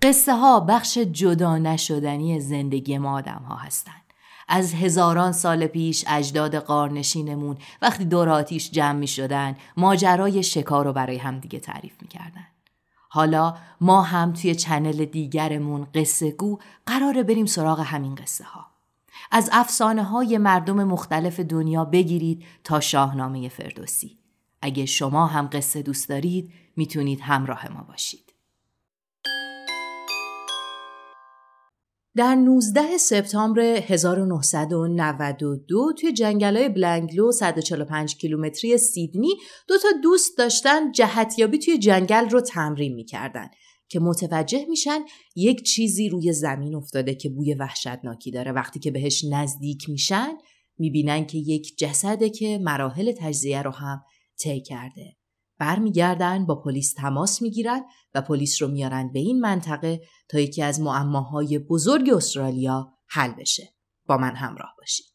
قصه ها بخش جدا نشدنی زندگی ما آدم ها هستن. از هزاران سال پیش اجداد غارنشینمون وقتی دور آتیش جمع می شدن ماجرای شکار رو برای همدیگه تعریف می کردن. حالا ما هم توی چنل دیگرمون قصه گو قراره بریم سراغ همین قصه ها. از افسانه های مردم مختلف دنیا بگیرید تا شاهنامه فردوسی. اگه شما هم قصه دوست دارید میتونید همراه ما باشید. در 19 سپتامبر 1992 توی جنگل‌های بلنگلو 145 کیلومتری سیدنی 2 دوست داشتن جهتیابی توی جنگل رو تمرین می‌کردن که متوجه میشن یک چیزی روی زمین افتاده که بوی وحشتناکی داره. وقتی که بهش نزدیک میشن میبینن که یک جسده که مراحل تجزیه رو هم طی کرده. برمیگردن با پلیس تماس میگیرن و پلیس رو میارن به این منطقه تا یکی از معماهای بزرگ استرالیا حل بشه. با من همراه باشید.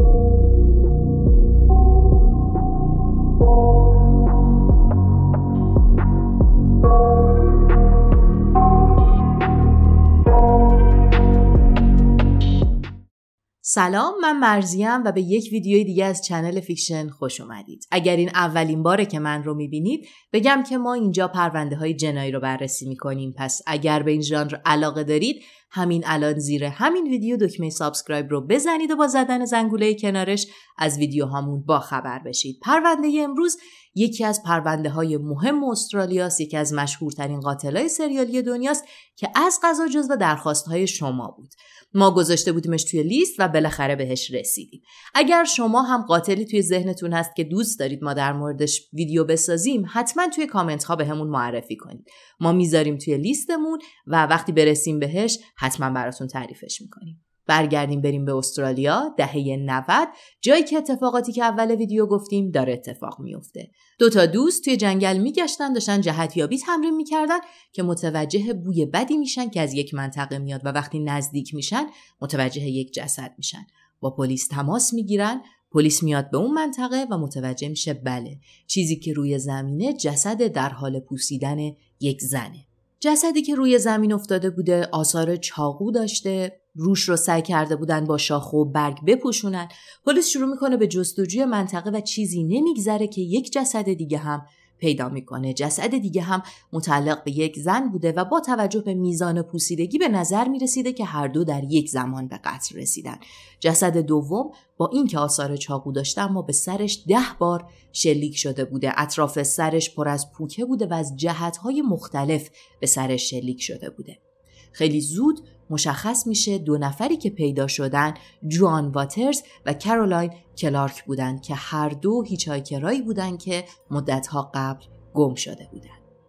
سلام، من مرزیم و به یک ویدیوی دیگه از چنل فیکشن خوش اومدید. اگر این اولین باره که من رو میبینید بگم که ما اینجا پرونده های جنایی رو بررسی میکنیم، پس اگر به این ژانر علاقه دارید همین الان زیر همین ویدیو دکمه سابسکرایب رو بزنید و با زدن زنگوله کنارش از ویدیوهامون با خبر بشید. پرونده امروز یکی از پرونده های مهم استرالیاست، یکی از مشهورترین قاتلای سریالی دنیاست که از قضا جزو درخواست های شما بود. ما گذاشته بودیمش توی لیست و بالاخره بهش رسیدیم. اگر شما هم قاتلی توی ذهنتون هست که دوست دارید ما در موردش ویدیو بسازیم، حتما توی کامنت ها بهمون معرفی کنید. ما میذاریم توی لیستمون و وقتی برسیم بهش حتما براتون تعریفش میکنیم. برگردیم بریم به استرالیا دهه 90، جایی که اتفاقاتی که اول ویدیو گفتیم داره اتفاق میفته. 2 دوست توی جنگل میگشتن، داشتن جهتیابی تمرین میکردن که متوجه بوی بدی میشن که از یک منطقه میاد و وقتی نزدیک میشن متوجه یک جسد میشن. با پلیس تماس میگیرن، پلیس میاد به اون منطقه و متوجه میشه بله، چیزی که روی زمینه جسد در حال پوسیدن یک زنه. جسدی که روی زمین افتاده بوده آثار چاقو داشته، روش رو سعی کرده بودن با شاخ و برگ بپوشونن. پلیس شروع میکنه به جستجوی منطقه و چیزی نمیگذره که یک جسد دیگه هم پیدا میکنه. جسد دیگه هم متعلق به یک زن بوده و با توجه به میزان پوسیدگی به نظر میرسیده که هر دو در یک زمان به قتل رسیدن. جسد دوم با اینکه آثار چاقو داشته اما به سرش 10 بار شلیک شده بوده. اطراف سرش پر از پوکه بوده و از جهت‌های مختلف به سرش شلیک شده بوده. خیلی زود مشخص میشه 2 نفری که پیدا شدن جوان واترز و کارولاین کلارک بودن که هر دو هیچ‌هایکرایی بودن که مدت‌ها قبل گم شده بودن.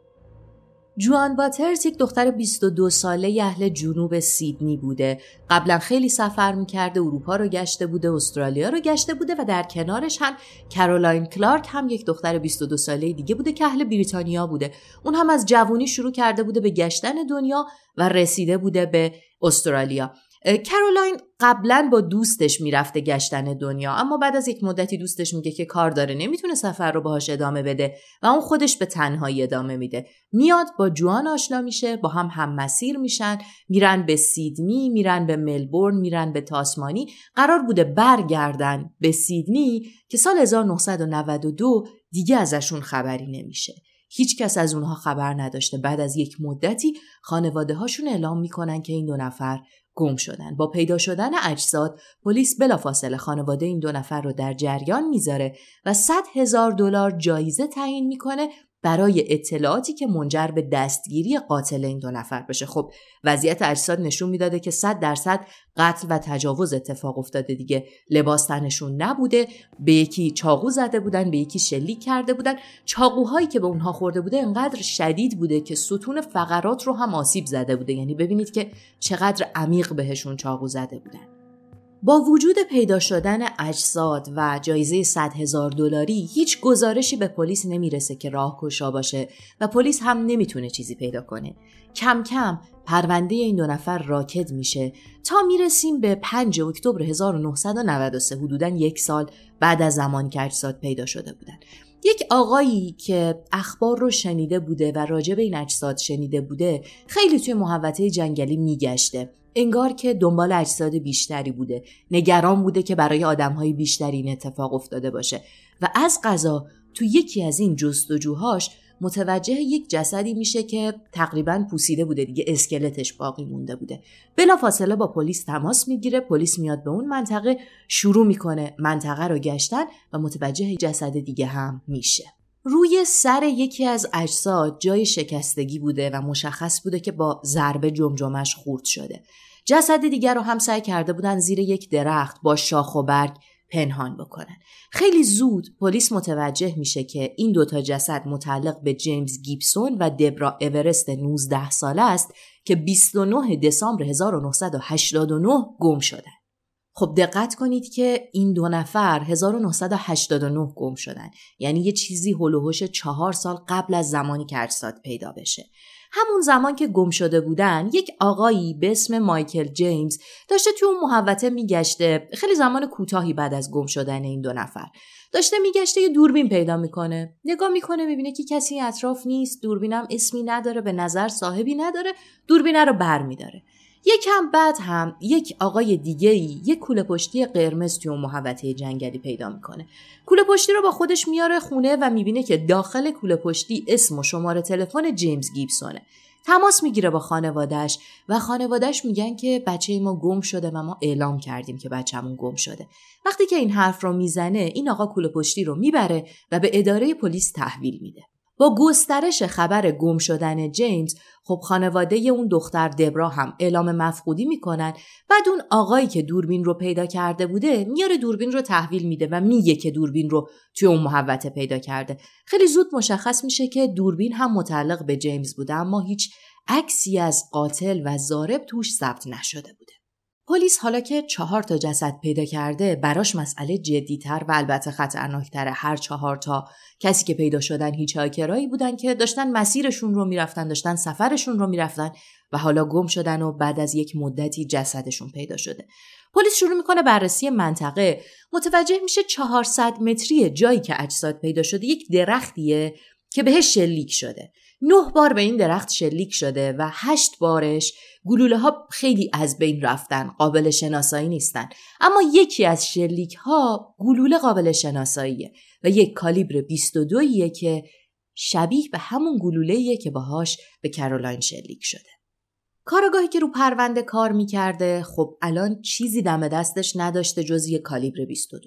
جوان واترز یک دختر 22 ساله اهل جنوب سیدنی بوده. قبلا خیلی سفر میکرده، اروپا رو گشته بوده، استرالیا رو گشته بوده و در کنارش هم کارولاین کلارک هم یک دختر 22 ساله دیگه بوده که اهل بریتانیا بوده. اون هم از جوانی شروع کرده بوده به گشتن دنیا و رسیده بوده به استرالیا. کارولاین قبلا با دوستش میرفته گشتن دنیا، اما بعد از یک مدتی دوستش میگه که کار داره، نمیتونه سفر رو باهاش ادامه بده و اون خودش به تنهایی ادامه میده. میاد با جوان آشنا میشه، با هم مسیر میشن، میرن به سیدنی، میرن به ملبورن، میرن به تاسمانی. قرار بوده برگردن به سیدنی که سال 1992 دیگه ازشون خبری نمیشه. هیچ کس از اونها خبر نداشته. بعد از یک مدتی خانواده هاشون اعلام میکنن که این 2 نفر گم شدن. با پیدا شدن اجساد پلیس بلافاصله خانواده این 2 نفر رو در جریان میذاره و $100,000 جایزه تعیین میکنه برای اطلاعاتی که منجر به دستگیری قاتل این 2 نفر بشه. خب وضعیت اجساد نشون میداده که 100% قتل و تجاوز اتفاق افتاده دیگه. لباس تنشون نبوده، به یکی چاقو زده بودن، به یکی شلیک کرده بودن. چاقوهایی که به اونها خورده بوده انقدر شدید بوده که ستون فقرات رو هم آسیب زده بوده. یعنی ببینید که چقدر عمیق بهشون چاقو زده بودن. با وجود پیدا شدن اجساد و جایزه $100,000 هیچ گزارشی به پلیس نمیرسه که راهگشا باشه و پلیس هم نمیتونه چیزی پیدا کنه. کم کم پرونده این 2 نفر راکد میشه تا میرسیم به 5 اکتبر 1993، حدوداً 1 سال بعد از زمانی که اجساد پیدا شده بودن. یک آقایی که اخبار رو شنیده بوده و راجع به این اجساد شنیده بوده خیلی توی محوطه جنگلی میگشته. انگار که دنبال اجساد بیشتری بوده. نگران بوده که برای آدم‌های بیشتری این اتفاق افتاده باشه و از قضا تو یکی از این جستجوهاش متوجه یک جسدی میشه که تقریباً پوسیده بوده دیگه، اسکلتش باقی مونده بوده. بلافاصله با پلیس تماس میگیره، پلیس میاد به اون منطقه، شروع میکنه منطقه رو گشتن و متوجه جسد دیگه هم میشه. روی سر یکی از اجساد جای شکستگی بوده و مشخص بوده که با ضربه جمجمش خورد شده. جسد دیگر رو هم سعی کرده بودن زیر یک درخت با شاخ و برگ پنهان بکنن. خیلی زود پلیس متوجه میشه که این دوتا جسد متعلق به جیمز گیبسون و دبرا اورست 19 ساله است که 29 دسامبر 1989 گم شدن. خب دقت کنید که این دو نفر 1989 گم شدن، یعنی یه چیزی هول و هوش 4 سال قبل از زمانی که اجساد پیدا بشه. همون زمان که گم شده بودن یک آقایی به اسم مایکل جیمز داشته توی اون محوطه میگشته. خیلی زمان کوتاهی بعد از گم شدن این دو نفر داشته میگشته، یه دوربین پیدا میکنه، نگاه میکنه میبینه که کسی اطراف نیست، دوربینم اسمی نداره، به نظر صاحبی نداره، دوربینه رو برمیداره. یکم بعد هم یک آقای دیگه‌ای یک کوله پشتی قرمز توی اون محوطه جنگلی پیدا میکنه. کوله پشتی رو با خودش میاره خونه و میبینه که داخل کوله پشتی اسم و شماره تلفن جیمز گیبسونه. تماس میگیره با خانواده‌اش و خانواده‌اش میگن که بچه ما گم شده و ما اعلام کردیم که بچه‌مون گم شده. وقتی که این حرف رو میزنه این آقا کوله پشتی رو میبره و به اداره پلیس تحویل میده. با گسترش خبر گم شدن جیمز خب خانواده اون دختر دبرا هم اعلام مفقودی میکنن. بعد اون آقایی که دوربین رو پیدا کرده بوده میاره دوربین رو تحویل میده و میگه که دوربین رو توی اون محوطه پیدا کرده. خیلی زود مشخص میشه که دوربین هم متعلق به جیمز بوده، اما هیچ عکسی از قاتل و ضارب توش ثبت نشده بوده. پلیس حالا که 4 تا جسد پیدا کرده براش مسئله جدی‌تر و البته خطرناک‌تره. هر 4 تا کسی که پیدا شدن هیچ‌هاکرایی بودن که داشتن مسیرشون رو میرفتن، داشتن سفرشون رو میرفتن و حالا گم شدن و بعد از یک مدتی جسدشون پیدا شده. پلیس شروع میکنه بررسی منطقه، متوجه میشه 400 متری جایی که اجساد پیدا شده یک درختیه که بهش شلیک شده. 9 بار به این درخت شلیک شده و 8 بارش گلوله ها خیلی از بین رفتن، قابل شناسایی نیستن. اما یکی از شلیک ها گلوله قابل شناساییه و یک کالیبر 22 که شبیه به همون گلوله‌ایه که باهاش به کارولاین شلیک شده. کارآگاهی که رو پرونده کار میکرده خب الان چیزی دم دستش نداشته جز یک کالیبر 22.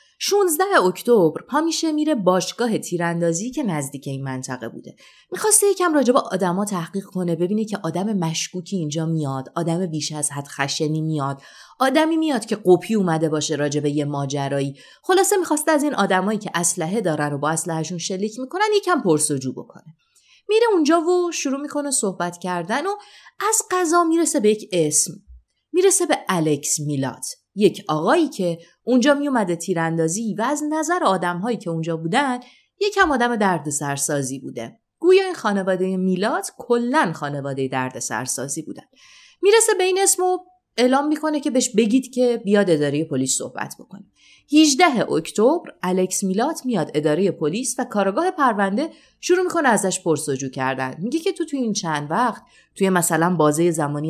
16 اکتبر پا میشه میره باشگاه تیراندازی که نزدیک این منطقه بوده. میخواسته یکم راجع به آدما تحقیق کنه، ببینه که آدم مشکوکی اینجا میاد، آدم بیش از حد خشنی میاد، آدمی میاد که قپی اومده باشه راجع به یه ماجرایی. خلاصه میخواسته از این آدمایی که اسلحه دارن و با اسلحه‌شون شلیک میکنن یکم پرسجو بکنه. میره اونجا و شروع میکنه صحبت کردن و از قضا میرسه به یک اسم. میرسه به الکس میلات، یک آقایی که اونجا میومده تیراندازی و از نظر آدم‌هایی که اونجا بودن یکم آدم دردسرسازی بوده. گویا این خانواده میلات کلاً خانواده دردسرسازی بودن. میرسه به این اسم و اعلام میکنه که بهش بگید که بیاد اداره پلیس صحبت بکنه. 18 اکتبر الکس میلات میاد اداره پلیس و کارآگاه پرونده شروع میکنه ازش پرسجو کردن. میگه که تو این چند وقت توی مثلا بازه زمانی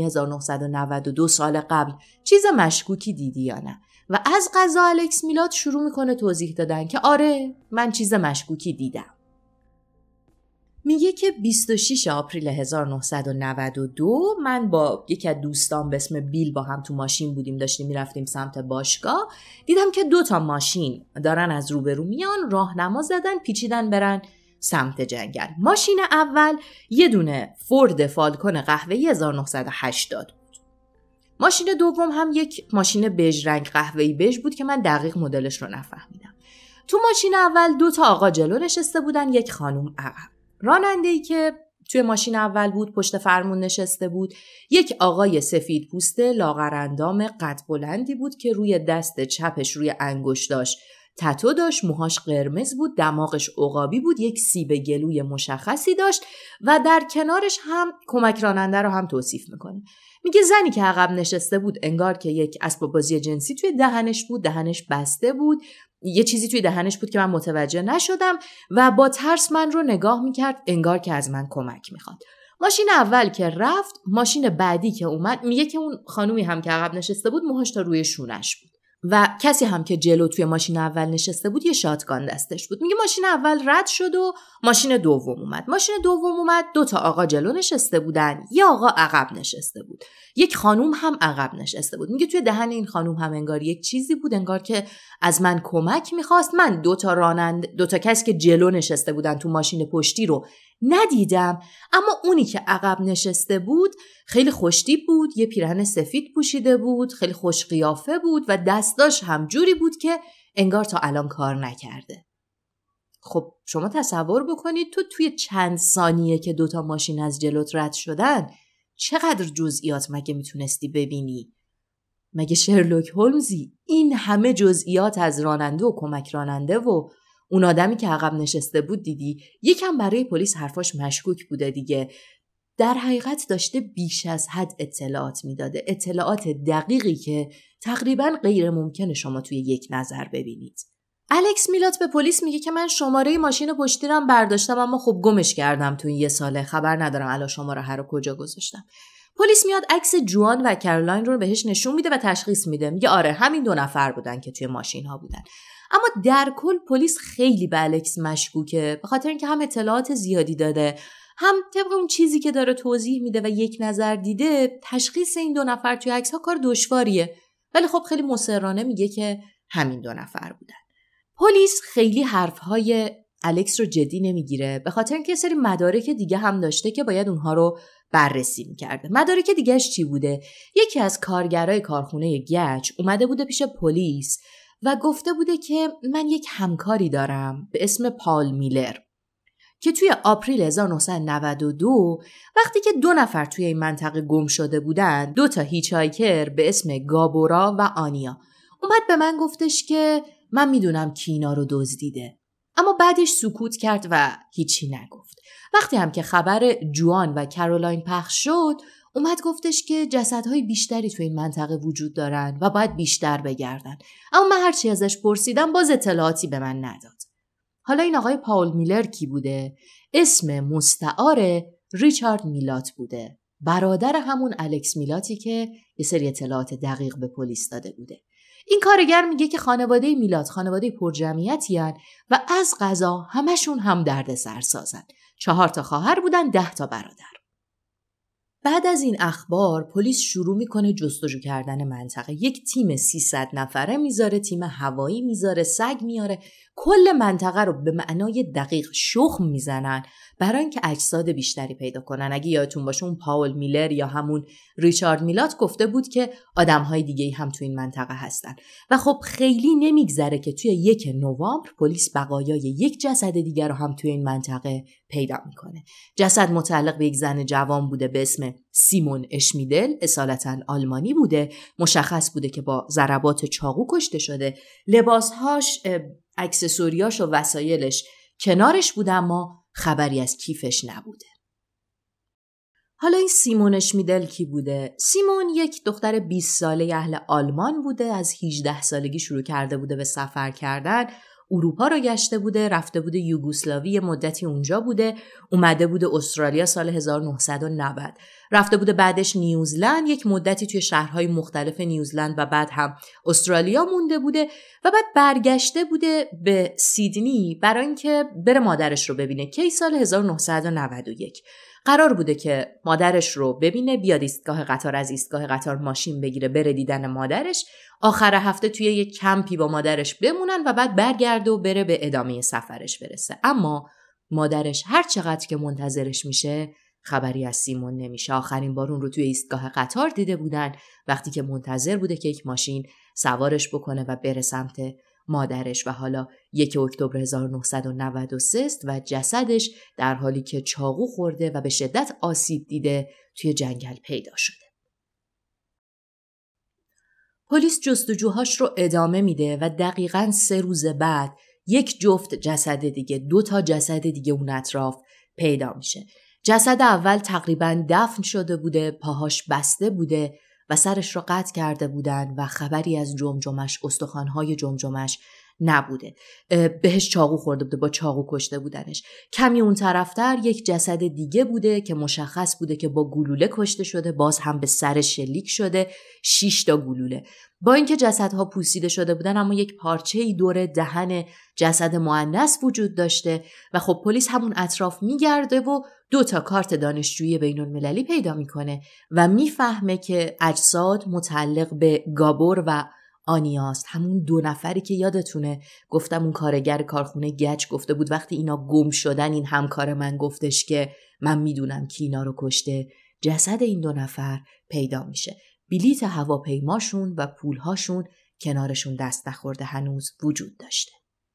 1992 سال قبل چیز مشکوکی دیدی یا نه؟ و از قضا الکس میلات شروع میکنه توضیح دادن که آره من چیز مشکوکی دیدم. میگه که 26 آپریل 1992 من با یکی از دوستان به اسم بیل با هم تو ماشین بودیم، داشتیم میرفتیم سمت باشگاه. دیدم که 2 تا ماشین دارن از روبرو میان، راهنما زدن پیچیدن برن سمت جنگل. ماشین اول یه دونه فورد فالکون قهوه‌ای 1980 بود. ماشین دوم هم یک ماشین بژ رنگ قهوه‌ای بژ بود که من دقیق مدلش رو نفهمیدم. تو ماشین اول 2 تا آقا جلو نشسته بودن، یک خانم عقب. راننده‌ای که توی ماشین اول بود پشت فرمون نشسته بود، یک آقای سفید پوسته لاغرندام قد بلندی بود که روی دست چپش روی انگشتاش تتو داشت، موهاش قرمز بود، دماغش عقابی بود، یک سیب گلوی مشخصی داشت و در کنارش هم کمک راننده رو هم توصیف میکنه. میگه زنی که عقب نشسته بود انگار که یک اسباب بازی جنسی توی دهنش بود، دهنش بسته بود، یه چیزی توی دهنش بود که من متوجه نشدم و با ترس من رو نگاه میکرد انگار که از من کمک میخواد. ماشین اول که رفت، ماشین بعدی که اومد، میگه که اون خانومی هم که عقب نشسته بود موهاش تا روی شونش بود و کسی هم که جلو توی ماشین اول نشسته بود یه شاتگان دستش بود. میگه ماشین اول رد شد و ماشین دوم اومد. ماشین دوم اومد، 2 تا آقا جلو نشسته بودن، یه آقا عقب نشسته بود، یک خانوم هم عقب نشسته بود. میگه توی دهن این خانوم هم انگار یک چیزی بود، انگار که از من کمک میخواست. من 2 تا کسی که جلو نشسته بودن تو ماشین پشتی رو ندیدم، اما اونی که عقب نشسته بود خیلی خوشتیپ بود، یه پیراهن سفید پوشیده بود، خیلی خوش قیافه بود و دستاش هم جوری بود که انگار تا الان کار نکرده. خب شما تصور بکنید توی چند ثانیه که 2 تا ماشین از جلوت رد شدن چقدر جزئیات مگه میتونستی ببینی؟ مگه شرلوک هولمزی این همه جزئیات از راننده و کمک راننده و اون آدمی که عقب نشسته بود دیدی؟ یکم برای پلیس حرفاش مشکوک بوده دیگه. در حقیقت داشته بیش از حد اطلاعات میداده، اطلاعات دقیقی که تقریباً غیر ممکنه شما توی یک نظر ببینید. الکس میلات به پلیس میگه که من شماره ماشین پشتیرم برداشتم اما خب گمش کردم تو این 1 ساله، خبر ندارم الان شماره هر رو کجا گذاشتم. پلیس میاد عکس جوان و کارولاین رو بهش نشون میده و تشخیص میده. میگه آره همین 2 نفر بودن که توی ماشین ها بودن. اما در کل پلیس خیلی به الکس مشکوکه، به خاطر اینکه هم اطلاعات زیادی داده، هم طبق اون چیزی که داره توضیح میده و یک نظر دیده تشخیص این 2 نفر توی عکس‌ها کار دشواریه. ولی خب خیلی مصرانه میگه که همین 2 نفر بودن. پلیس خیلی حرفهای الکس رو جدی نمیگیره، به خاطر اینکه سری مدارک دیگه هم داشته که باید اونها رو بررسی میکرده. مدارک دیگهش چی بوده؟ یکی از کارگرای کارخونه گچ اومده بوده پیش پلیس و گفته بوده که من یک همکاری دارم به اسم پال میلر که توی آپریل 1992 وقتی که 2 نفر توی این منطقه گم شده بودن، 2 تا هیچ‌هایکر به اسم گابورا و آنیا، اومد به من گفتش که من میدونم کی اینا رو دزدیده. اما بعدش سکوت کرد و هیچی نگفت. وقتی هم که خبر جوان و کارولاین پخش شد، اومد گفتش که جسدهای بیشتری تو این منطقه وجود دارن و باید بیشتر بگردن. اما من هرچی ازش پرسیدم باز اطلاعاتی به من نداد. حالا این آقای پاول میلر کی بوده؟ اسم مستعار ریچارد میلات بوده، برادر همون الکس میلاتی که یه سری اطلاعات دقیق به پلیس داده بوده. این کارگر میگه که خانواده میلات خانواده پرجمعیتی هن و از قضا همشون هم دردسر سازن. 4 تا خواهر بودن، 10 تا برادر. بعد از این اخبار پلیس شروع میکنه جستجو کردن منطقه. یک تیم 300 نفره میذاره، تیم هوایی میذاره، سگ میاره، کل منطقه رو به معنای دقیق شخم میزنن برای اینکه اجساد بیشتری پیدا کنن. اگه یادتون باشه اون پاول میلر یا همون ریچارد میلات گفته بود که آدم‌های دیگه‌ای هم تو این منطقه هستن و خب خیلی نمیگذره که توی 1 نوامبر پلیس بقایای یک جسد دیگر رو هم توی این منطقه پیدا میکنه. جسد متعلق به یک زن جوان بوده به اسم سیمون اشمیدل، اصالتاً آلمانی بوده. مشخص بوده که با ضربات چاقو کشته شده. لباسهاش، اکسسوریاش و وسایلش کنارش بوده اما خبری از کیفش نبوده. حالا این سیمون اشمیدل کی بوده؟ سیمون یک دختر 20 ساله اهل آلمان بوده. از 18 سالگی شروع کرده بوده به سفر کردن. اروپا رو گشته بوده، رفته بوده یوگسلاوی، مدتی اونجا بوده، اومده بوده استرالیا سال 1990. رفته بوده بعدش نیوزلند، یک مدتی توی شهرهای مختلف نیوزلند و بعد هم استرالیا مونده بوده و بعد برگشته بوده به سیدنی برای اینکه بره مادرش رو ببینه. کی؟ سال 1991. قرار بوده که مادرش رو ببینه، بیاد ایستگاه قطار، از ایستگاه قطار ماشین بگیره بره دیدن مادرش، آخر هفته توی یک کمپی با مادرش بمونن و بعد برگرده و بره به ادامه سفرش برسه. اما مادرش هر چقدر که منتظرش میشه خبری از سیمون نمیشه. آخرین بار اون رو توی ایستگاه قطار دیده بودن وقتی که منتظر بوده که یک ماشین سوارش بکنه و بره سمت مادرش و حالا 1 اکتبر 1993 است و جسدش در حالی که چاقو خورده و به شدت آسیب دیده توی جنگل پیدا شده. پلیس جستجوهاش رو ادامه میده و دقیقاً 3 روز بعد یک جفت جسد دیگه، 2 تا جسد دیگه اون اطراف پیدا میشه. جسد اول تقریباً دفن شده بوده، پاهاش بسته بوده و سرش رو قطع کرده بودن و خبری از جمجمش، استخوان‌های جمجمش نبوده. بهش چاقو خورده بوده، با چاقو کشته بودنش. کمی اون طرفتر یک جسد دیگه بوده که مشخص بوده که با گلوله کشته شده، باز هم به سر شلیک شده، 6 تا گلوله. با اینکه جسدها پوسیده شده بودن اما یک پارچه‌ای دور دهن جسد مؤنث وجود داشته و خب پلیس همون اطراف میگرده و 2 تا کارت دانشجویی بین‌المللی پیدا میکنه و میفهمه که اجساد متعلق به گابور و آنیاست، همون 2 نفری که یادتونه گفتم اون کارگر کارخونه گچ گفته بود وقتی اینا گم شدن این همکار من گفتش که من میدونم کی اینا رو کشته. جسد این 2 نفر پیدا میشه. بلیت هواپیماشون و پولهاشون کنارشون دست نخورده هنوز وجود داشته.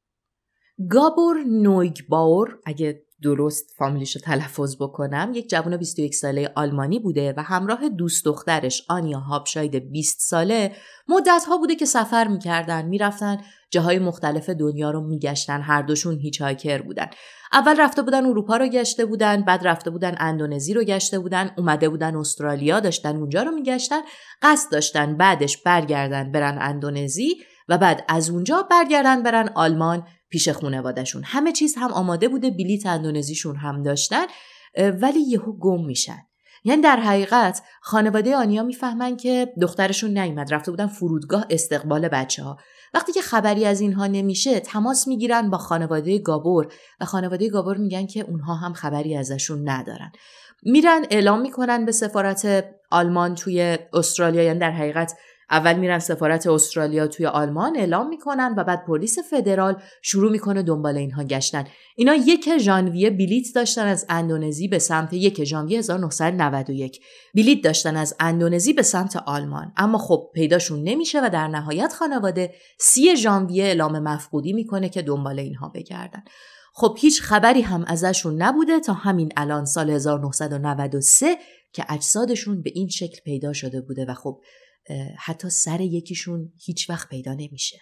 گابور نویگباور، اگه درست فامیلیشو تلفظ بکنم، یک جوان 21 ساله آلمانی بوده و همراه دوست دخترش آنیا هاپشاید 20 ساله مدت‌ها بوده که سفر می‌کردن، می‌رفتن جاهای مختلف دنیا رو می‌گشتن. هر دوشون هیچ‌هایکر بودن. اول رفته بودن اروپا رو گشته بودن، بعد رفته بودن اندونزی رو گشته بودن، اومده بودن استرالیا، داشتن اونجا رو می‌گشتن، قصد داشتن بعدش برگردن برن اندونزی و بعد از اونجا برگردن برن آلمان پیش خانواده‌شون. همه چیز هم آماده بوده، بلیط اندونزیشون هم داشتن، ولی یهو گم میشن. یعنی در حقیقت خانواده آنیا میفهمن که دخترشون نیومد، رفته بودن فرودگاه استقبال بچه‌ها. وقتی که خبری از اینها نمیشه تماس میگیرن با خانواده گابور و خانواده گابور میگن که اونها هم خبری ازشون ندارن. میرن اعلام میکنن به سفارت آلمان توی استرالیا، یعنی در حقیقت اول میرن سفارت استرالیا توی آلمان اعلام میکنن و بعد پلیس فدرال شروع میکنه دنبال اینها گشتن. اینا 1 ژانویه بلیط داشتن از اندونزی به سمت 1 ژانویه 1991 بلیط داشتن از اندونزی به سمت آلمان، اما خب پیداشون نمیشه و در نهایت خانواده 30 ژانویه اعلام مفقودی میکنه که دنبال اینها بگردن. خب هیچ خبری هم ازشون نبوده تا همین الان سال 1993 که اجسادشون به این شکل پیدا شده بوده و خب حتی سر یکیشون هیچ وقت پیدا نمیشه.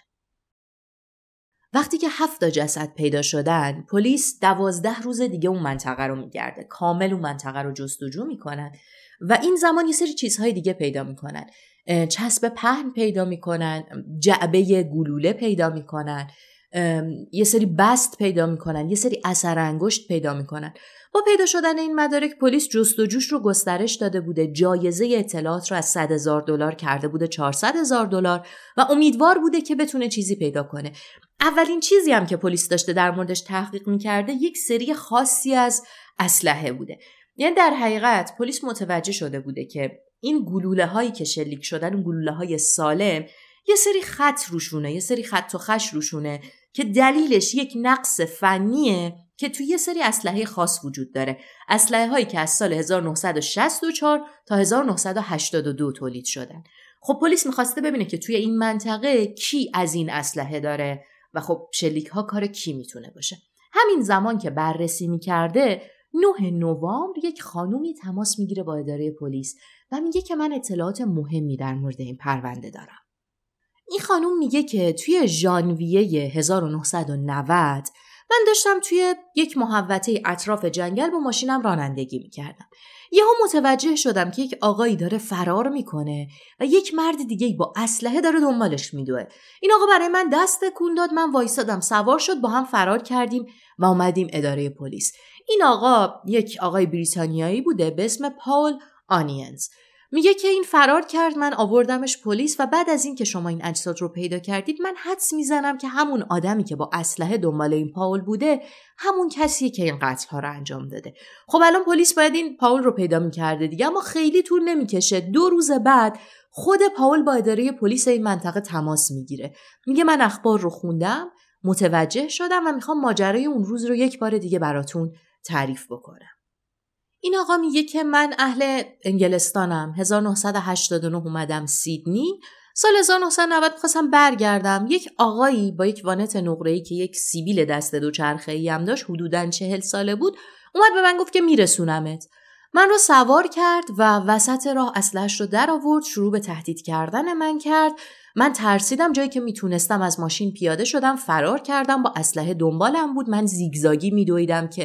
وقتی که 7 جسد پیدا شدن، پلیس 12 روز دیگه اون منطقه رو میگرده، کامل اون منطقه رو جستجو میکنن و این زمان یه سری چیزهای دیگه پیدا میکنن. چسب پهن پیدا میکنن، جعبه گلوله پیدا میکنن، یه سری بست پیدا میکنن، یه سری اثر انگشت پیدا میکنن. با پیدا شدن این مدارک پلیس جستجوش رو گسترش داده بوده، جایزه اطلاعات رو از $100,000 کرده بوده $400,000 و امیدوار بوده که بتونه چیزی پیدا کنه. اولین چیزی هم که پلیس داشته در موردش تحقیق میکرده یک سری خاصی از اسلحه بوده. یعنی در حقیقت پلیس متوجه شده بوده که این گلوله هایی که شلیک شدن، اون گلوله های سالم، یه سری خط روشونه، یه سری خط و خش روشونه که دلیلش یک نقص فنیه که توی یه سری اسلحه خاص وجود داره. اسلحه هایی که از سال 1964 تا 1982 تولید شدن. خب پلیس میخواسته ببینه که توی این منطقه کی از این اسلحه داره و خب شلیک ها کار کی میتونه باشه. همین زمان که بررسی میکرده 9 نوامبر یک خانومی تماس میگیره با اداره پلیس و میگه که من اطلاعات مهمی در مورد این پرونده دارم. این خانوم میگه که توی ژانویه 1990 من داشتم توی یک محوطه اطراف جنگل با ماشینم رانندگی میکردم. یهو متوجه شدم که یک آقایی داره فرار میکنه و یک مرد دیگه با اسلحه داره دنبالش میدوه. این آقا برای من دست تکون داد، من وایسادم، سوار شد، با هم فرار کردیم و اومدیم اداره پلیس. این آقا یک آقای بریتانیایی بوده به اسم پاول آنینز. میگه که این فرار کرد، من آوردمش پلیس و بعد از این که شما این اجساد رو پیدا کردید من حدس میزنم که همون آدمی که با اسلحه دنبال این پاول بوده همون کسیه که این قتل ها رو انجام داده. خب الان پلیس باید این پاول رو پیدا میکرده دیگه، اما خیلی طول نمیکشه. 2 روز بعد خود پاول با اداره پلیس این منطقه تماس میگیره. میگه من اخبار رو خوندم، متوجه شدم و میخوام ماجرای اون روز رو یک بار دیگه براتون تعریف بکنم. این آقا میگه که من اهل انگلستانم، 1989 اومدم سیدنی، سال 1990 خواستم برگردم. یک آقایی با یک وانت نقره‌ای که یک سیبیل دست دوچرخه‌ای هم داشت، حدوداً 40 ساله بود، اومد به من گفت که میرسونمت. من رو سوار کرد و وسط راه اسلحه‌اش رو در آورد، شروع به تهدید کردن من کرد. من ترسیدم، جایی که میتونستم از ماشین پیاده شدم، فرار کردم، با اسلحه دنبالم بود. من زیگزاگی میدویدم که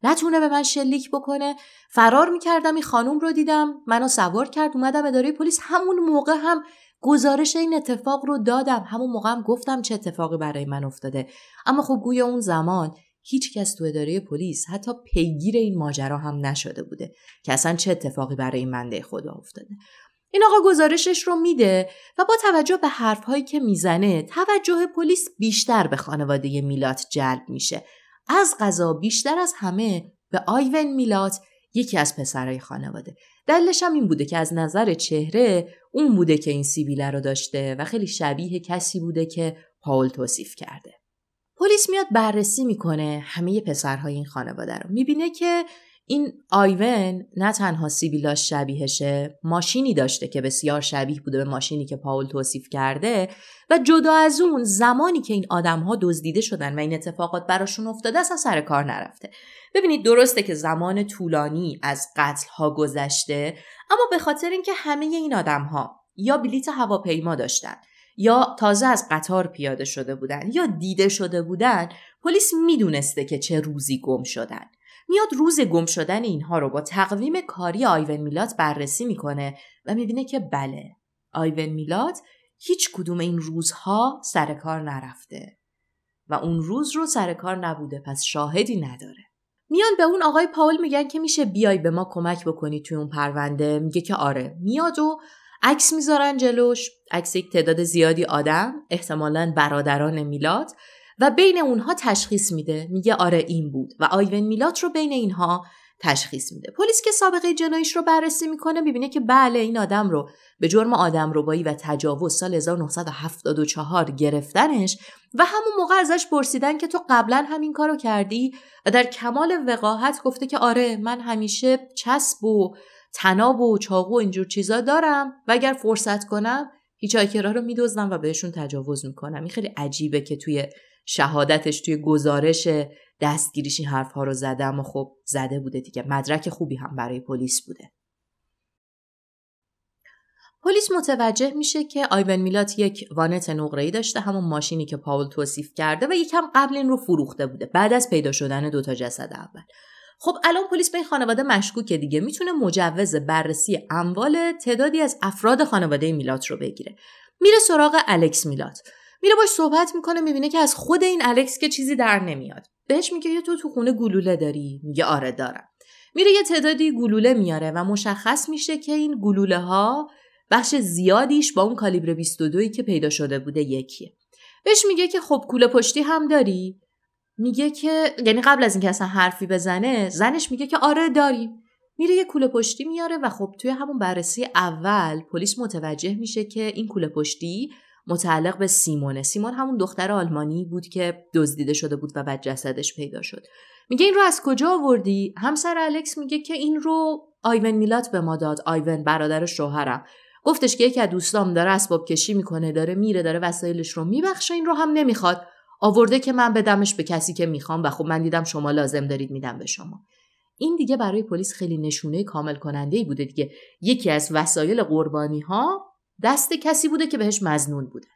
نتونه به من شلیک بکنه. فرار میکردم، این خانم رو دیدم، منو سوار کرد، اومدم اداره پلیس. همون موقع هم گزارش این اتفاق رو دادم، همون موقع هم گفتم چه اتفاقی برای من افتاده. اما خب گویا اون زمان هیچ کس تو اداره پلیس حتی پیگیر این ماجرا هم نشده بوده که اصلا چه اتفاقی برای این بنده خدا افتاده. این آقا گزارشش رو میده و با توجه به حرفهایی که میزنه توجه پلیس بیشتر به خانواده میلات جلب میشه. از قضا بیشتر از همه به آیون میلات، یکی از پسرای خانواده. دلیلش هم این بوده که از نظر چهره اون بوده که این سیبیله رو داشته و خیلی شبیه کسی بوده که پاول توصیف کرده. پلیس میاد بررسی میکنه همه پسرهای این خانواده رو. میبینه که این آیون نه تنها سیبیلاش شبیهشه، ماشینی داشته که بسیار شبیه بوده به ماشینی که پاول توصیف کرده و جدا از اون زمانی که این آدم‌ها دزدیده شدن و این اتفاقات براشون افتاده اصلا سر کار نرفته. ببینید درسته که زمان طولانی از قتل‌ها گذشته، اما به خاطر اینکه همه این آدم‌ها یا بلیط هواپیما داشتن یا تازه از قطار پیاده شده بودن یا دیده شده بودن، پلیس میدونسته که چه روزی گم شدن. میاد روز گم شدن اینها رو با تقویم کاری آیون میلات بررسی میکنه و میبینه که بله، آیون میلات هیچ کدوم این روزها سر کار نرفته و اون روز رو سر کار نبوده، پس شاهدی نداره. میان به اون آقای پاول میگن که میشه بیای به ما کمک بکنی توی اون پرونده. میگه که آره. میاد و عکس میذارن جلوش، عکس یک تعداد زیادی آدم، احتمالاً برادران میلات، و بین اونها تشخیص میده. میگه آره این بود و آیون میلات رو بین اینها تشخیص میده. پلیس که سابقه جناییش رو بررسی میکنه میبینه که بله این آدم رو به جرم آدمربایی و تجاوز سال 1974 گرفتنش و همون موقع ازش پرسیدن که تو قبلا همین کارو کردی و در کمال وقاحت گفته که آره من همیشه چسب و طناب و چاقو و اینجور چیزا دارم و اگر فرصت کنم هیچ‌هایکرها رو میدزدم و بهشون تجاوز میکنم. این خیلی عجیبه که توی شهادتش، توی گزارش دستگیریش این حرفها رو زده، اما خب زده بوده دیگه. مدرک خوبی هم برای پلیس بوده. پلیس متوجه میشه که آیون میلات یک وانت نقره‌ای داشته، همون ماشینی که پاول توصیف کرده، و یکم قبل این رو فروخته بوده بعد از پیدا شدن 2 جسد اول. خب الان پلیس به این خانواده مشکوکه دیگه، میتونه مجوز بررسی اموال تعدادی از افراد خانواده میلات رو بگیره. میره سراغ الکس میلات، میره باش صحبت میکنه، میبینه که از خود این الکس که چیزی در نمیاد. بهش میگه تو خونه گلوله داری؟ میگه آره دارم. میره یه تعدادی گلوله میاره و مشخص میشه که این گلوله ها بخش زیادیش با اون کالیبر 22 که پیدا شده بوده یکیه. بهش میگه که خب کوله پشتی هم داری؟ میگه که یعنی قبل از اینکه اصلا حرفی بزنه زنش میگه که آره داریم. میره یه کوله پشتی میاره و خب توی همون بررسی اول پلیس متوجه میشه که این کوله پشتی متعلق به سیمونه. سیمون همون دختر آلمانی بود که دزدیده شده بود و بعد جسدش پیدا شد. میگه این رو از کجا آوردی؟ همسر الکس میگه که این رو آیون میلات به ما داد. آیون برادر شوهرم گفتش که یکی از دوستام داره اسباب کشی میکنه، داره میره، داره وسایلش رو میبخشه، این رو هم نمیخواد، آورده که من بدمش به کسی که میخوام و خب من دیدم شما لازم دارید میدم به شما. این دیگه برای پلیس خیلی نشونه کامل کننده‌ای بوده دیگه. یکی از وسایل قربانی ها دست کسی بوده که بهش مظنون بوده.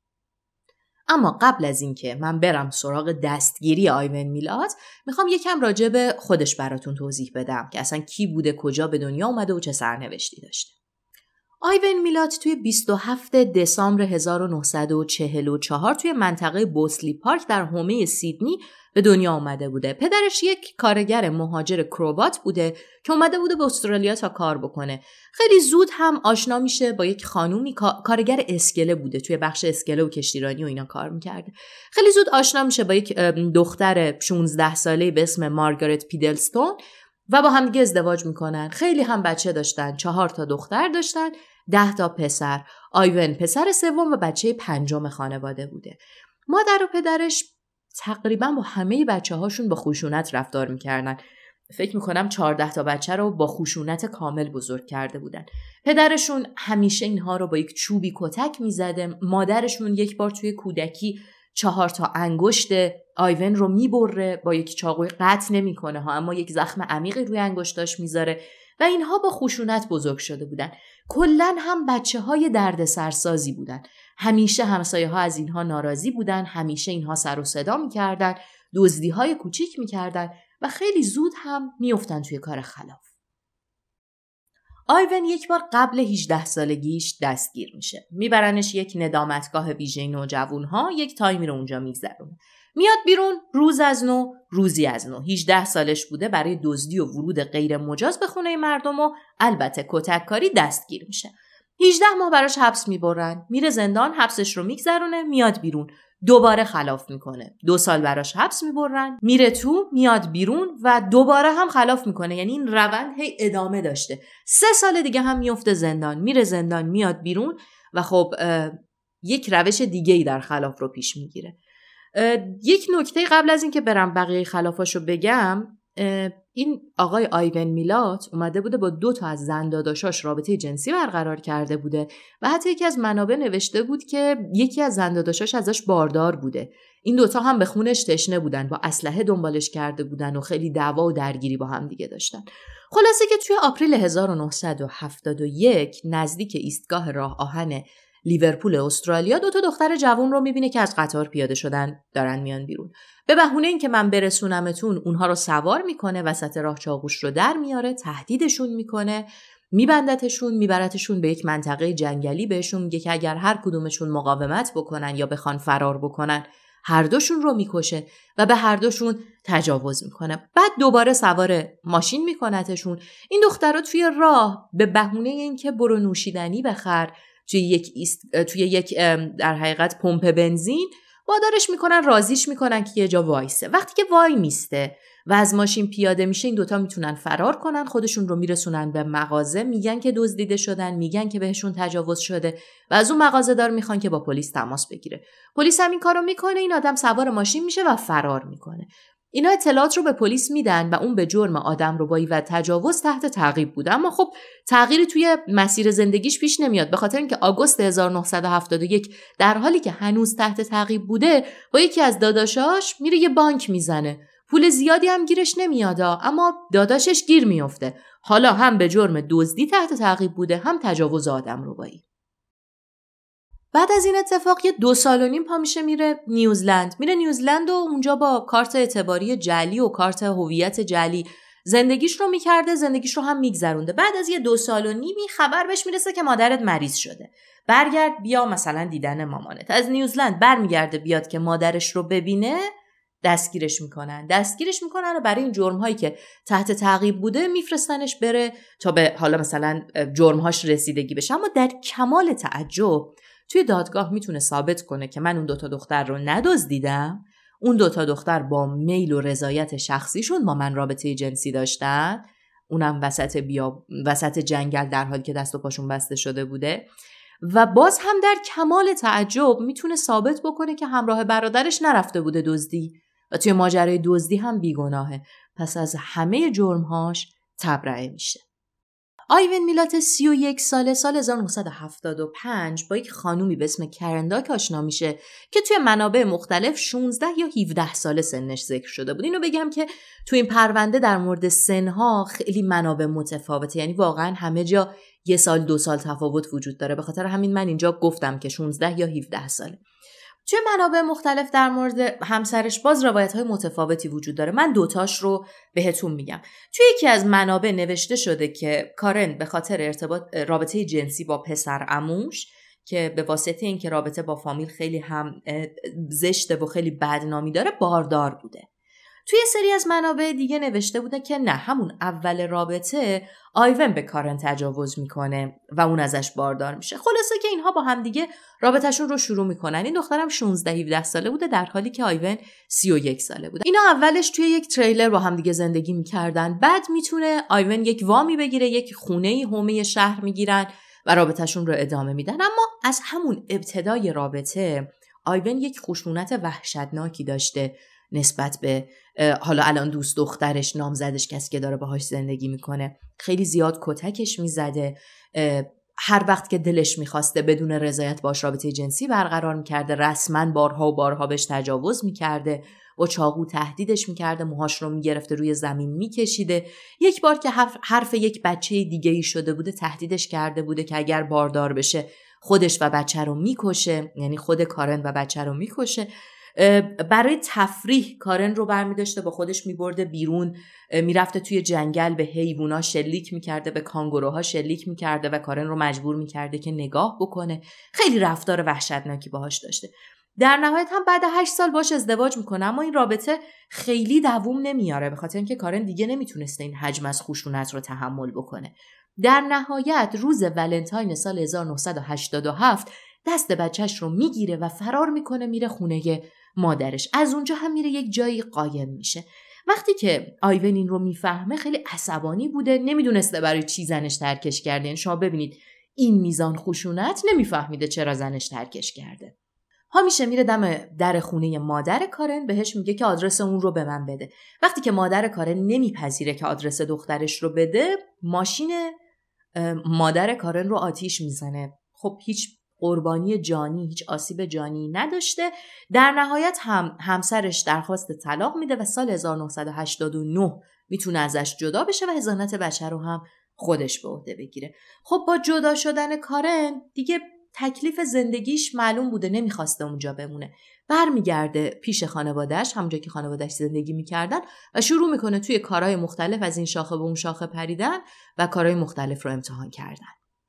اما قبل از اینکه من برم سراغ دستگیری آیون میلات، میخوام یکم راجع به خودش براتون توضیح بدم که اصلا کی بوده، کجا به دنیا اومده و چه سرنوشتی داشته. آیون میلات توی 27 دسامبر 1944 توی منطقه بوسلی پارک در حومه سیدنی به دنیا آمده بوده. پدرش یک کارگر مهاجر کروات بوده که اومده بوده به استرالیا تا کار بکنه. خیلی زود هم آشنا میشه با یک خانومی، کارگر اسکله بوده، توی بخش اسکله و کشتیرانی و اینا کار میکرده. خیلی زود آشنا میشه با یک دختر 16 ساله‌ای به اسم مارگارت پیدلستون و با هم دیگه ازدواج میکنن. خیلی هم بچه داشتن، 4 دختر داشتن، 10 پسر. آیون پسر سوم و بچه 5 خانواده بوده. مادر و پدرش تقریبا با همه بچه هاشون با خشونت رفتار میکردن. فکر میکنم 14 بچه رو با خشونت کامل بزرگ کرده بودن. پدرشون همیشه اینها رو با یک چوبی کتک میزده. مادرشون یک بار توی کودکی 4 انگشت آیون رو میبره، با یک چاقوی قطع نمیکنه ها، اما یک زخم عمیقی روی انگشتاش میذاره و اینها با خشونت بزرگ شده بودن. کلن هم بچه‌های دردسرسازی بودن. همیشه همسایه‌ها از اینها ناراضی بودن، همیشه اینها سر و صدا می‌کردن، دزدی‌های کوچیک می‌کردن و خیلی زود هم میافتن توی کار خلاف. آیون یک بار قبل 18 سالگیش دستگیر میشه. میبرنش یک ندامتگاه ویژه نوجوانها، یک تایمی رو اونجا میگذرونه. میاد بیرون روز از نو، روزی از نو. 18 سالش بوده، برای دزدی و ورود غیر مجاز به خونه مردم و البته کتککاری دستگیر میشه. 18 ماه براش حبس میبرن، میره زندان، حبسش رو میگذرونه، میاد بیرون، دوباره خلاف میکنه. 2 سال براش حبس میبرن، میره تو، میاد بیرون و دوباره هم خلاف میکنه. یعنی این روند هی ادامه داشته. 3 سال دیگه هم میفته زندان، میره زندان، میاد بیرون و خب یک روش دیگه‌ای در خلاف رو پیش میگیره. یک نکته قبل از این که برم بقیه خلافاشو بگم، این آقای آیون میلات اومده بوده با 2 تا از زنداداشاش رابطه جنسی برقرار کرده بوده و حتی یکی از منابع نوشته بود که یکی از زنداداشاش ازش باردار بوده. این 2 تا هم به خونش تشنه بودن، با اسلحه دنبالش کرده بودن و خیلی دعوا و درگیری با هم دیگه داشتن. خلاصه که توی آپریل 1971 نزدیک ایستگاه راه آهن لیورپول استرالیا 2 تا دختر جوان رو میبینه که از قطار پیاده شدن، دارن میان بیرون. به بهونه این که من برسونمتون اونها رو سوار میکنه، وسط راه چاقوش رو در میاره، تهدیدشون میکنه، میبندتشون، میبرتشون به یک منطقه جنگلی، بهشون میگه که اگر هر کدومشون مقاومت بکنن یا بخوان فرار بکنن هر دوشون رو میکشه و به هر دوشون تجاوز میکنه. بعد دوباره سوار ماشین میکنتشون. این دخترها توی راه به بهونه اینکه برو نوشیدنی بخر توی یک در حقیقت پمپ بنزین وادارش میکنن، راضیش میکنن که یه جا وایسه. وقتی که وای میسته و از ماشین پیاده میشه، این 2 تا میتونن فرار کنن، خودشون رو میرسونن به مغازه، میگن که دزدیده شدن، میگن که بهشون تجاوز شده و از اون مغازه‌دار میخوان که با پلیس تماس بگیره. پلیس هم این کارو میکنه، این آدم سوار ماشین میشه و فرار میکنه. اینا اطلاعات رو به پلیس میدن و اون به جرم آدمربایی و تجاوز تحت تعقیب بوده. اما خب تغییری توی مسیر زندگیش پیش نمیاد، به خاطر اینکه آگوست 1971 در حالی که هنوز تحت تعقیب بوده با یکی از داداشاش میره یه بانک میزنه. پول زیادی هم گیرش نمیاد، اما داداشش گیر میفته. حالا هم به جرم دزدی تحت تعقیب بوده، هم تجاوز آدمربایی. بعد از این اتفاق یه 2 سال و نیم پا میشه میره نیوزلند و اونجا با کارت اعتباری جعلی و کارت هویت جعلی زندگیش رو میکرده، زندگیش رو هم میگذرونده. بعد از یه 2 سال و نیمی خبر بهش میرسه که مادرت مریض شده، برگرد بیا مثلا دیدن مامانت. از نیوزلند برمیگرده بیاد که مادرش رو ببینه، دستگیرش میکنن و برای این جرم‌هایی که تحت تعقیب بوده میفرستنش بره تا به حالا مثلا جرم‌هاش رسیدگی بشه. اما در کمال تعجب توی دادگاه میتونه ثابت کنه که من اون 2 تا دختر رو ندزدیدم، اون 2 تا دختر با میل و رضایت شخصیشون با من رابطه جنسی داشتن، اونم وسط جنگل در حالی که دست و پاشون بسته شده بوده. و باز هم در کمال تعجب میتونه ثابت بکنه که همراه برادرش نرفته بوده دزدی و توی ماجرای دزدی هم بیگناهه. پس از همه جرمهاش تبرئه میشه. آیون میلات 31 سال 1975 با یک خانومی به اسم کرنداک آشنا میشه که توی منابع مختلف 16 یا 17 سال سنش ذکر شده بود. اینو بگم که توی این پرونده در مورد سنها خیلی منابع متفاوته، یعنی واقعا همه جا 1 سال 2 سال تفاوت وجود داره. به خاطر همین من اینجا گفتم که 16 یا 17 ساله. توی منابع مختلف در مورد همسرش باز روایت‌های متفاوتی وجود داره. من 2 تاش رو بهتون میگم. توی یکی از منابع نوشته شده که کارن به خاطر رابطه جنسی با پسر عموش که به واسطه اینکه رابطه با فامیل خیلی هم زشته و خیلی بدنامی داره باردار بوده. توی سری از منابع دیگه نوشته بوده که نه، همون اول رابطه آیون به کارن تجاوز میکنه و اون ازش باردار میشه. خلاصه که اینها با هم دیگه رابطهشون رو شروع میکنن. این دخترم 16-17 ساله بوده در حالی که آیون 31 ساله بوده. اینا اولش توی یک تریلر با هم دیگه زندگی میکردن. بعد میتونه آیون یک وامی بگیره، یک خونه‌ای حومه شهر میگیرن و رابطهشون رو ادامه میدن. اما از همون ابتدای رابطه آیون یک خشونت وحشتناکی داشته نسبت به حالا الان دوست دخترش، نامزدش، کسی که داره باهاش زندگی میکنه. خیلی زیاد کتکش میزده، هر وقت که دلش میخواسته بدون رضایت باش رابطه جنسی برقرار میکرده، رسما بارها و بارها بهش تجاوز میکرده، با چاقو تهدیدش میکرده، موهاش رو میگرفته روی زمین میکشیده. یک بار که حرف یک بچه دیگه ای شده بوده تهدیدش کرده بوده که اگر باردار بشه خودش و بچه رو میکشه، یعنی خود کارن و بچه رو میکشه. برای تفریح کارن رو برمی‌داشته با خودش می‌برده بیرون، میرفته توی جنگل به حیوونا شلیک می‌کرده، به کانگوروها شلیک می‌کرده و کارن رو مجبور می‌کرده که نگاه بکنه. خیلی رفتار وحشتناکی باهاش داشته. در نهایت هم بعد 8 سال باش ازدواج میکنه، اما این رابطه خیلی دووم نمیاره، به خاطر اینکه کارن دیگه نمیتونسته این حجم از خشونت رو تحمل بکنه. در نهایت روز ولنتاین سال 1987 دست بچهش رو میگیره و فرار میکنه، میره خونه مادرش. از اونجا هم میره یک جایی قایم میشه. وقتی که آیون این رو میفهمه خیلی عصبانی بوده، نمیدونسته برای چی زنش ترکش کرده. یعنی شما ببینید این میزان خشونت، نمیفهمیده چرا زنش ترکش کرده. همیشه میره دم در خونه مادر کارن، بهش میگه که آدرس اون رو به من بده. وقتی که مادر کارن نمیپذیره که آدرس دخترش رو بده، ماشین مادر کارن رو آتیش میزنه. خب هیچ قربانی جانی، هیچ آسیب جانی نداشته. در نهایت همسرش درخواست طلاق میده و سال 1989 میتونه ازش جدا بشه و حضانت بچه رو هم خودش به عهده بگیره. خب با جدا شدن کارن دیگه تکلیف زندگیش معلوم بوده، نمیخواسته اونجا بمونه. برمیگرده پیش خانواده‌اش، همونجا که خانواده‌اش زندگی میکردن، و شروع میکنه توی کارهای مختلف از این شاخه به اون شاخه پریدن و کارهای مختلف رو امتحان کردن.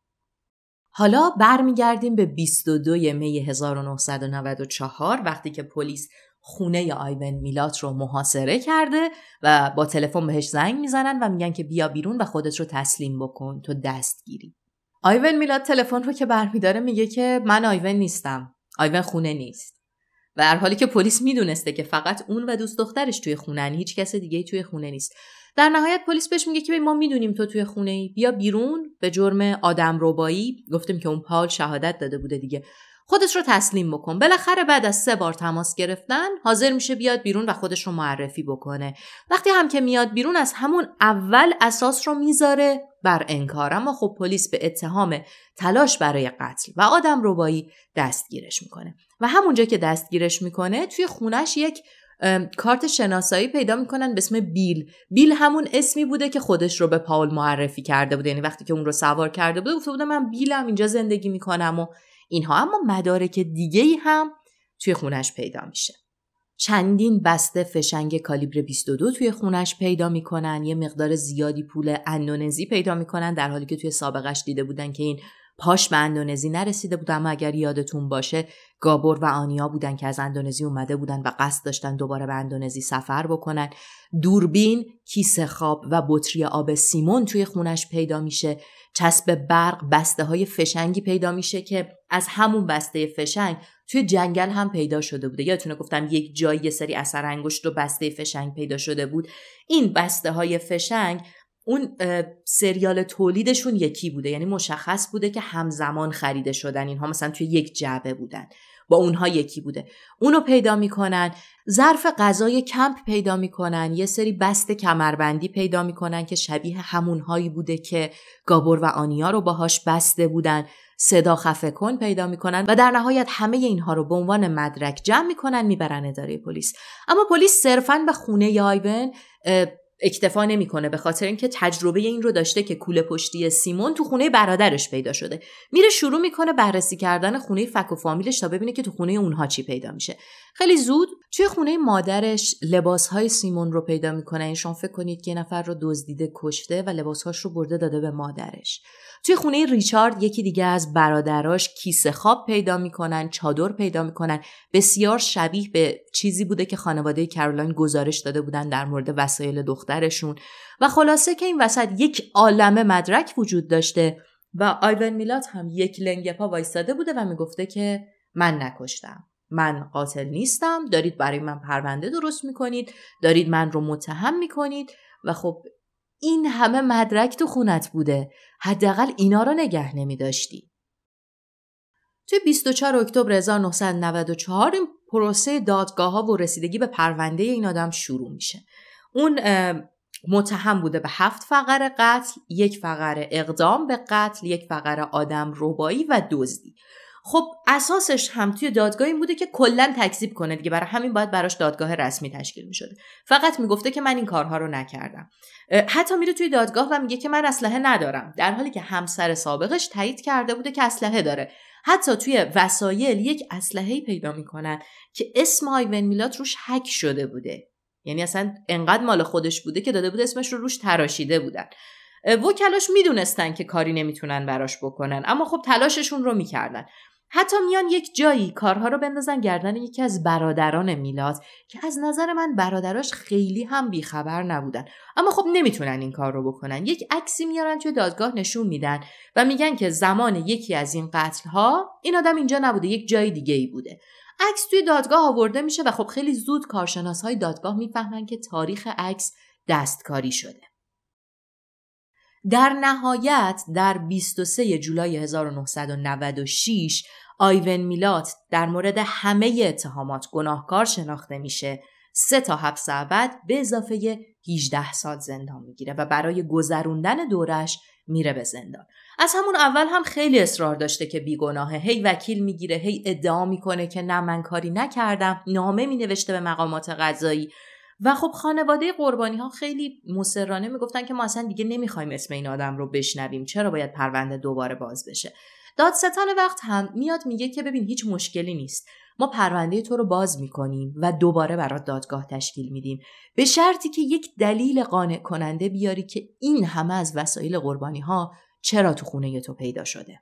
حالا برمیگردیم به 22 می 1994 وقتی که پلیس خونه آیون میلات رو محاصره کرده و با تلفن بهش زنگ میزنن و میگن که بیا بیرون و خودت رو تسلیم بکن، تو دستگیری. آیون میلات تلفن رو که برمیداره میگه که من آیون نیستم، آیون خونه نیست. و در حالی که پلیس میدونسته که فقط اون و دوست دخترش توی خونه‌ن، هیچ کس دیگه‌ای توی خونه نیست. در نهایت پلیس بهش میگه که ما میدونیم تو توی خونه‌ای، بیا بیرون. به جرم آدمربایی، گفتیم که اون پال شهادت داده بوده دیگه، خودش رو تسلیم بکن. بالاخره بعد از 3 بار تماس گرفتن حاضر میشه بیاد بیرون و خودش رو معرفی بکنه. وقتی هم که میاد بیرون از همون اول اساس رو میذاره بر انکار، اما خب پلیس به اتهام تلاش برای قتل و آدمربایی دستگیرش میکنه و همونجا که دستگیرش میکنه توی خونش یک کارت شناسایی پیدا میکنن به اسم بیل. بیل همون اسمی بوده که خودش رو به پاول معرفی کرده بوده، یعنی وقتی که اون رو سوار کرده بوده گفته بوده من بیلم، اینجا زندگی میکنم و اینها. اما مدارک دیگه‌ای هم توی خونش پیدا میشه. چندین بسته فشنگ کالیبر 22 توی خونش پیدا میکنن، یه مقدار زیادی پول اندونزی پیدا میکنن، در حالی که توی سابقش دیده بودن که این پاش به اندونزی نرسیده بود. اما اگر یادتون باشه گابور و آنیا بودن که از اندونزی اومده بودن و قصد داشتن دوباره به اندونزی سفر بکنن. دوربین، کیسه خواب و بطری آب سیمون توی خونش پیدا میشه. چسب برق، بسته های فشنگی پیدا میشه که از همون بسته فشنگ توی جنگل هم پیدا شده بوده. یادتونه گفتم یک جایی یه سری اثر انگشت و بسته فشنگ پیدا شده بود. این بسته های فشنگ اون سریال تولیدشون یکی بوده، یعنی مشخص بوده که همزمان خریده شدن، اینها مثلا توی یک جعبه بودن، با اونها یکی بوده. اونو پیدا میکنن. ظرف غذای کمپ پیدا میکنن. یه سری بسته کمربندی پیدا میکنن که شبیه همونهایی بوده که گابور و آنیا رو باهاش بسته بودن. صدا خفه کن پیدا میکنن و در نهایت همه اینها رو به عنوان مدرک جمع میکنن، میبرن اداره پلیس. اما پلیس صرفاً به خونه آیون اکتفا نمیکنه، به خاطر اینکه تجربه این رو داشته که کوله پشتی سیمون تو خونه برادرش پیدا شده. میره شروع میکنه بررسی کردن خونه فک و فامیلش تا ببینه که تو خونه اونها چی پیدا میشه. خیلی زود توی خونه مادرش لباسهای سیمون رو پیدا میکنه. این شما فکر کنید که یه نفر رو دزدیده کشته و لباسهاش رو برده داده به مادرش. توی خونه ریچارد یکی دیگه از برادراش کیسه خواب پیدا میکنن، چادر پیدا میکنن. بسیار شبیه به چیزی بوده که خانواده کارولین گزارش داده بودن در مورد وسایل دخترشون. و خلاصه که این وسط یک عالمه مدرک وجود داشته و آیون میلات هم یک لنگه پا وایستاده بوده و میگفته که من نکشتم، من قاتل نیستم، دارید برای من پرونده درست میکنید، دارید من رو متهم میکنید. و خب این همه مدرک تو خونت بوده، حداقل اینا رو نگه نمی‌داشتی. توی 24 اکتبر 1994 این پروسه دادگاه‌ها و رسیدگی به پرونده این آدم شروع میشه. اون متهم بوده به 7 فقره قتل، 1 فقره اقدام به قتل، 1 فقره آدم ربایی و دزدی. خب اساسش هم توی دادگاه این بوده که کلا تکذیب کنه دیگه، برای همین باید براش دادگاه رسمی تشکیل می‌شده. فقط میگفته که من این کارها رو نکردم. حتی میره توی دادگاه و میگه که من اسلحه ندارم، در حالی که همسر سابقش تایید کرده بوده که اسلحه داره. حتی توی وسایل یک اسلحه‌ای پیدا میکنن که اسم آیون میلات روش هک شده بوده، یعنی اصلا انقدر مال خودش بوده که داده بود اسمش رو روش تراشیده بودن. وکلاش میدونستن که کاری نمیتونن براش بکنن، اما خب تلاششون رو میکردن. حتی میان یک جایی کارها رو بندازن گردن یکی از برادران میلاد که از نظر من برادراش خیلی هم بیخبر نبودن، اما خب نمیتونن این کار رو بکنن. یک عکسی میارن توی دادگاه نشون میدن و میگن که زمان یکی از این قتل‌ها این آدم اینجا نبوده، یک جای دیگه ای بوده. عکس توی دادگاه آورده میشه و خب خیلی زود کارشناس‌های دادگاه میفهمن که تاریخ عکس دستکاری شده. در نهایت در 23 جولای 1996 آیون میلات در مورد همه اتهامات گناهکار شناخته میشه. 3 تا حبس ابد به اضافه 18 سال زندان میگیره و برای گذروندن دورش میره به زندان. از همون اول هم خیلی اصرار داشته که بیگناهه، هی وکیل میگیره، هی ادعا میکنه که نه من کاری نکردم، نامه مینوشته به مقامات قضایی و خب خانواده قربانی ها خیلی مصرانه میگفتن که ما اصلا دیگه نمیخوایم اسم این آدم رو بشنویم، چرا باید پرونده دوباره باز بشه. دادستان وقت هم میاد میگه که ببین هیچ مشکلی نیست، ما پرونده تو رو باز میکنیم و دوباره برات دادگاه تشکیل میدیم، به شرطی که یک دلیل قانع کننده بیاری که این همه از وسایل قربانی ها چرا تو خونه تو پیدا شده.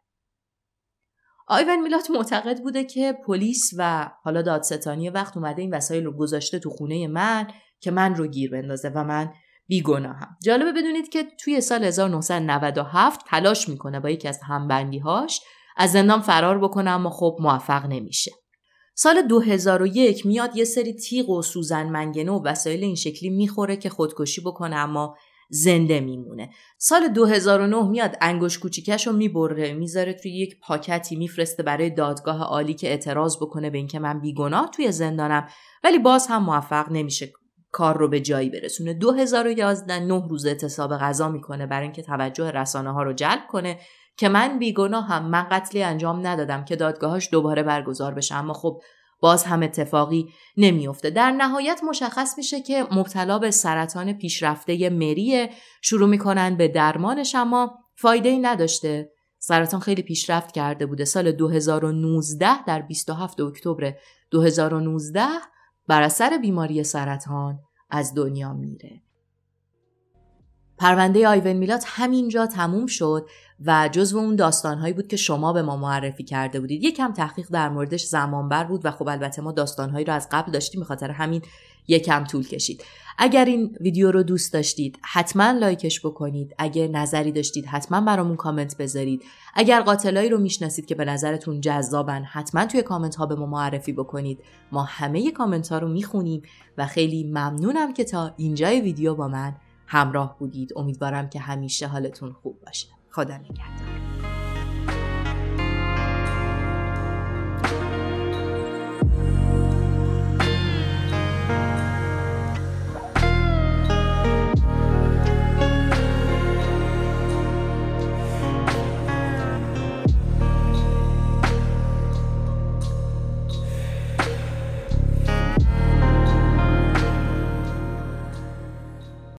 آیون میلات معتقد بوده که پلیس و حالا دادستانی وقت اومده این وسایل رو گذاشته تو خونه من که من رو گیر بندازه و من بیگناهم. جالبه بدونید که توی سال 1997 تلاش میکنه با یکی از همبندی‌هاش از زندان فرار بکنه، اما خب موفق نمیشه. سال 2001 میاد یه سری تیغ و سوزن منگنه و وسایل این شکلی میخوره که خودکشی بکنه، اما زنده میمونه. سال 2009 میاد انگشت کوچیکش رو میبره میذاره توی یک پاکتی میفرسته برای دادگاه عالی که اعتراض بکنه به اینکه من بیگناه توی زندانم، ولی باز هم موفق نمیشه کار رو به جایی برسونه. 2011 9 روز اعتصاب قضا میکنه برای اینکه توجه رسانه ها رو جلب کنه که من بیگناهم، من قتلی انجام ندادم، که دادگاهاش دوباره برگزار بشه، اما خب باز هم اتفاقی نمیفته. در نهایت مشخص میشه که مبتلا به سرطان پیشرفته مریه، شروع میکنن به درمانش اما فایده‌ای نداشته. سرطان خیلی پیشرفت کرده بوده. سال 2019 در 27 اکتبر 2019 بر اثر بیماری سرطان از دنیا میره. پرونده آیون میلات همینجا تموم شد و جزو اون داستانهایی بود که شما به ما معرفی کرده بودید. یکم تحقیق در موردش زمانبر بود و خب البته ما داستانهایی رو از قبل داشتیم، بخاطر همین یکم طول کشید. اگر این ویدیو رو دوست داشتید حتما لایکش بکنید، اگر نظری داشتید حتما برامون کامنت بذارید، اگر قاتلایی رو میشناسید که به نظرتون جذابن حتما توی کامنت ها به ما معرفی بکنید. ما همه کامنت ها رو میخونیم و خیلی ممنونم که تا اینجای ویدیو با من همراه بودید. امیدوارم که همیشه حالتون خوب باشه. خدا نگهدار.